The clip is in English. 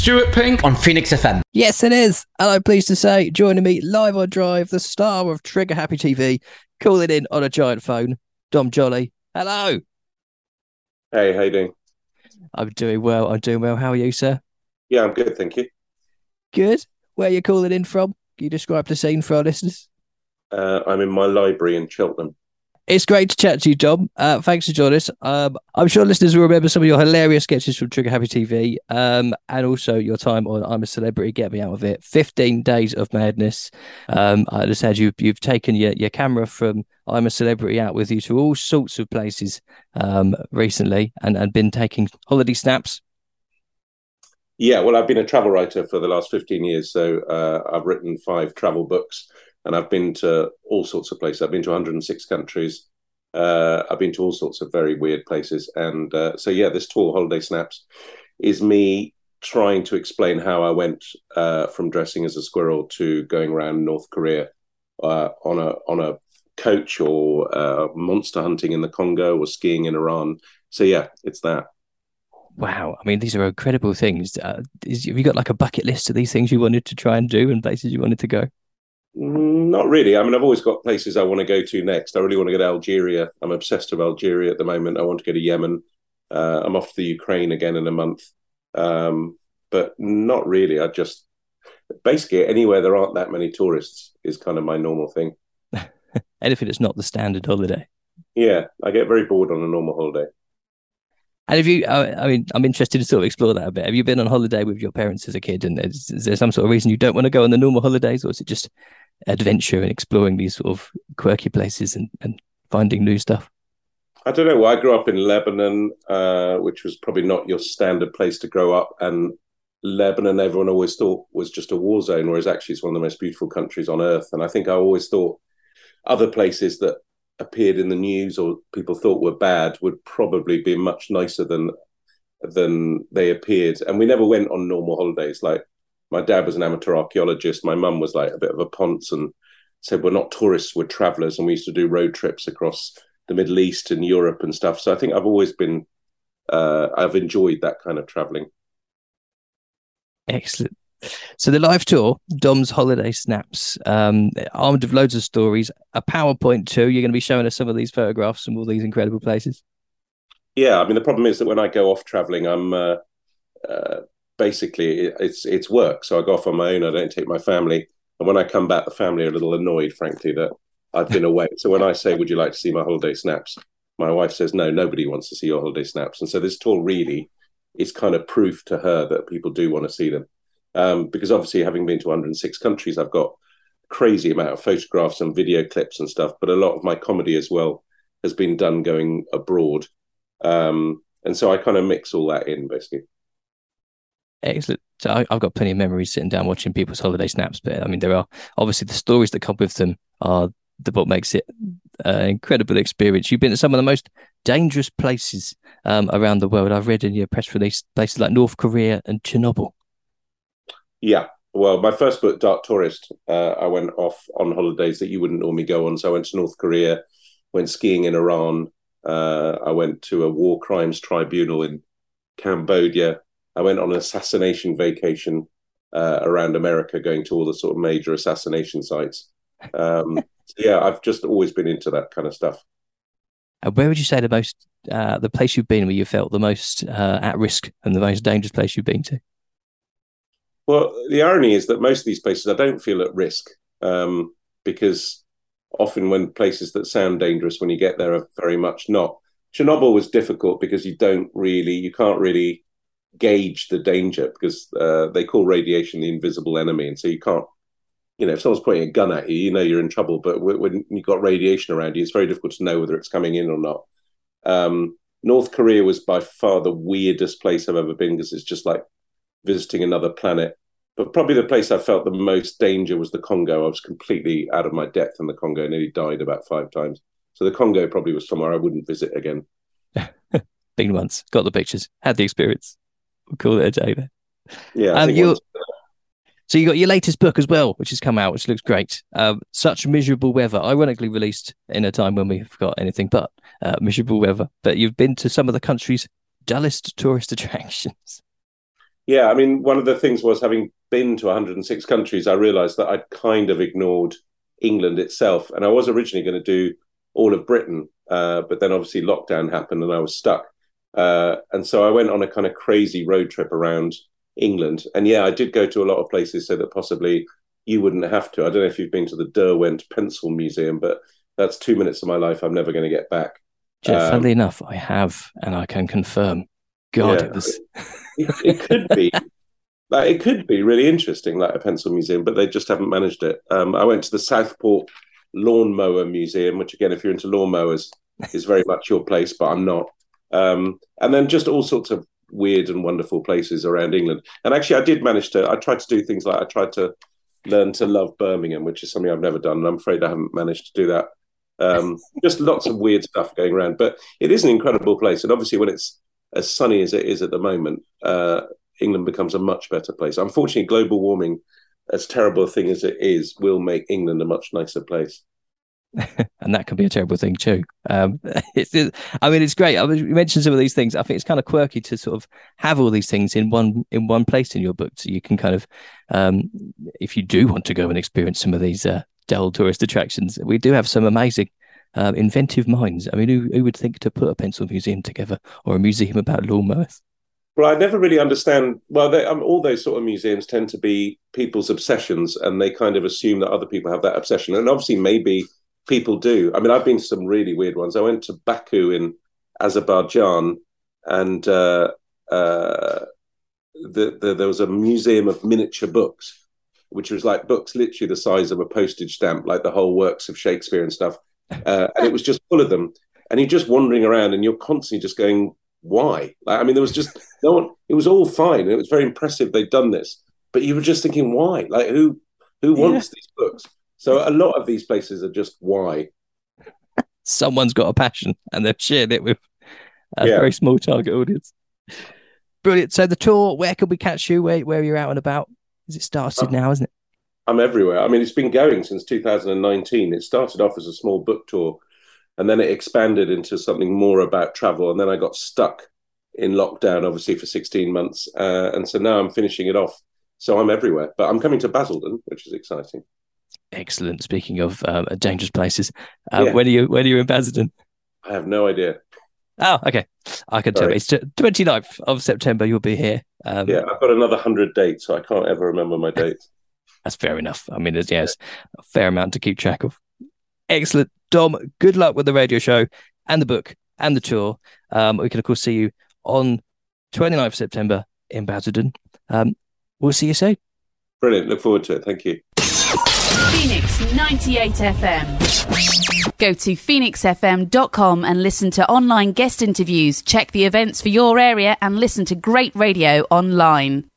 Stuart Pink on Phoenix FM. Yes, it is. And I'm pleased to say, joining me live on Drive, the star of Trigger Happy TV, calling in on a giant phone, Dom Jolly. Hello. Hey, how you doing? I'm doing well. How are you, sir? Yeah, I'm good, thank you. Good. Where are you calling in from? Can you describe the scene for our listeners? I'm in my library in Cheltenham. It's great to chat to you, Dom. Thanks for joining us. I'm sure listeners will remember some of your hilarious sketches from Trigger Happy TV, and also your time on I'm a Celebrity, Get Me Out of It. 15 Days of Madness. I understand you've taken your camera from I'm a Celebrity out with you to all sorts of places recently, and been taking holiday snaps. Yeah, well, I've been a travel writer for the last 15 years, so I've written 5 travel books. And I've been to all sorts of places. I've been to 106 countries. I've been to all sorts of very weird places. And so, yeah, this tour, Holiday Snaps, is me trying to explain how I went from dressing as a squirrel to going around North Korea on a coach, or monster hunting in the Congo, or skiing in Iran. So, yeah, it's that. Wow. I mean, these are incredible things. Have you got like a bucket list of these things you wanted to try and do and places you wanted to go? Not really. I mean, I've always got places I want to go to next. I really want to go to Algeria. I'm obsessed with Algeria at the moment. I want to go to Yemen. I'm off to the Ukraine again in a month. But not really. I just, basically, anywhere there aren't that many tourists is kind of my normal thing. Anything that's not the standard holiday. Yeah, I get very bored on a normal holiday. And have you, I mean, I'm interested to sort of explore that a bit. Have you been on holiday with your parents as a kid? And is there some sort of reason you don't want to go on the normal holidays? Or is it just adventure and exploring these sort of quirky places and finding new stuff? I don't know. Well, I grew up in Lebanon, which was probably not your standard place to grow up. And Lebanon, everyone always thought was just a war zone, whereas actually it's one of the most beautiful countries on earth. And I think I always thought other places that appeared in the news or people thought were bad would probably be much nicer than they appeared. And we never went on normal holidays. Like, my dad was an amateur archaeologist. My mum was like a bit of a ponce and said, we're not tourists, we're travelers. And we used to do road trips across the Middle East and Europe and stuff. So I think I've always been, I've enjoyed that kind of traveling. Excellent. So the live tour, Dom's Holiday Snaps, armed with loads of stories, a PowerPoint too. You're going to be showing us some of these photographs from all these incredible places. Yeah, I mean, the problem is that when I go off traveling, I'm basically it's work. So I go off on my own. I don't take my family. And when I come back, the family are a little annoyed, frankly, that I've been away. So when I say, would you like to see my holiday snaps? My wife says, no, nobody wants to see your holiday snaps. And so this tour really is kind of proof to her that people do want to see them. Because obviously, having been to 106 countries, I've got a crazy amount of photographs and video clips and stuff. But a lot of my comedy as well has been done going abroad. And so I kind of mix all that in, basically. Excellent. So I've got plenty of memories sitting down watching people's holiday snaps. But I mean, there are obviously the stories that come with them are what makes it an incredible experience. You've been to some of the most dangerous places around the world. I've read in your press release places like North Korea and Chernobyl. Yeah, well, my first book, Dark Tourist, I went off on holidays that you wouldn't normally go on. So I went to North Korea, went skiing in Iran. I went to a war crimes tribunal in Cambodia. I went on an assassination vacation around America, going to all the sort of major assassination sites. So yeah, I've just always been into that kind of stuff. And where would you say the place you've been where you felt the most at risk and the most dangerous place you've been to? Well, the irony is that most of these places I don't feel at risk because often when places that sound dangerous when you get there are very much not. Chernobyl was difficult because you can't really gauge the danger because they call radiation the invisible enemy. And so you can't, if someone's pointing a gun at you, you're in trouble. But when you've got radiation around you, it's very difficult to know whether it's coming in or not. North Korea was by far the weirdest place I've ever been because it's just like visiting another planet. But probably the place I felt the most danger was the Congo. I was completely out of my depth in the Congo. I nearly died about 5 times. So the Congo probably was somewhere I wouldn't visit again. Been once, got the pictures, had the experience. We'll call it a day there. Yeah. So you got your latest book as well, which has come out, which looks great. Such Miserable Weather, ironically released in a time when we've got anything but miserable weather. But you've been to some of the country's dullest tourist attractions. Yeah, I mean, one of the things was, having been to 106 countries, I realised that I'd kind of ignored England itself. And I was originally going to do all of Britain, but then obviously lockdown happened and I was stuck. And so I went on a kind of crazy road trip around England. And yeah, I did go to a lot of places so that possibly you wouldn't have to. I don't know if you've been to the Derwent Pencil Museum, but that's 2 minutes of my life I'm never going to get back. Jeff, funnily enough, I have, and I can confirm. God, yeah, it could be. Like, it could be really interesting, like a pencil museum, but they just haven't managed it. I went to the Southport Lawnmower Museum, which, again, if you're into lawnmowers, is very much your place, but I'm not. And then just all sorts of weird and wonderful places around England. And actually, I tried to do things like I tried to learn to love Birmingham, which is something I've never done. And I'm afraid I haven't managed to do that. Just lots of weird stuff going around. But it is an incredible place. And obviously, when it's as sunny as it is at the moment, England becomes a much better place. Unfortunately, global warming, as terrible a thing as it is, will make England a much nicer place. And that can be a terrible thing too. It's great. You mentioned some of these things. I think it's kind of quirky to sort of have all these things in one place in your book, so you can kind of, if you do want to go and experience some of these dull tourist attractions, we do have some amazing, inventive minds. I mean, who would think to put a pencil museum together, or a museum about lawnmowers? Well, I never really understand. Well, all those sort of museums tend to be people's obsessions, and they kind of assume that other people have that obsession. And obviously, maybe people do. I mean, I've been to some really weird ones. I went to Baku in Azerbaijan, and there was a museum of miniature books, which was like books literally the size of a postage stamp, like the whole works of Shakespeare and stuff. And it was just full of them. And you're just wandering around, and you're constantly just going, why? Like, I mean, there was just no one. It was all fine, and it was very impressive they'd done this. But you were just thinking, why? Like, who wants these books? So a lot of these places are just why. Someone's got a passion, and they've shared it with a very small target audience. Brilliant. So the tour, where can we catch you? Where you're out and about? Is it started now, isn't it? I'm everywhere. I mean, it's been going since 2019. It started off as a small book tour, and then it expanded into something more about travel. And then I got stuck in lockdown, obviously, for 16 months. And so now I'm finishing it off. So I'm everywhere. But I'm coming to Basildon, which is exciting. Excellent. Speaking of dangerous places, when are you in Basildon? I have no idea. Oh, okay. I can tell you. It's 29th of September. You'll be here. I've got another 100 dates, so I can't ever remember my dates. That's fair enough. I mean, it's a fair amount to keep track of. Excellent. Dom, good luck with the radio show and the book and the tour. We can, of course, see you on 29th of September in Basildon. We'll see you soon. Brilliant. Look forward to it. Thank you. Phoenix 98 FM. Go to phoenixfm.com and listen to online guest interviews, check the events for your area and listen to great radio online.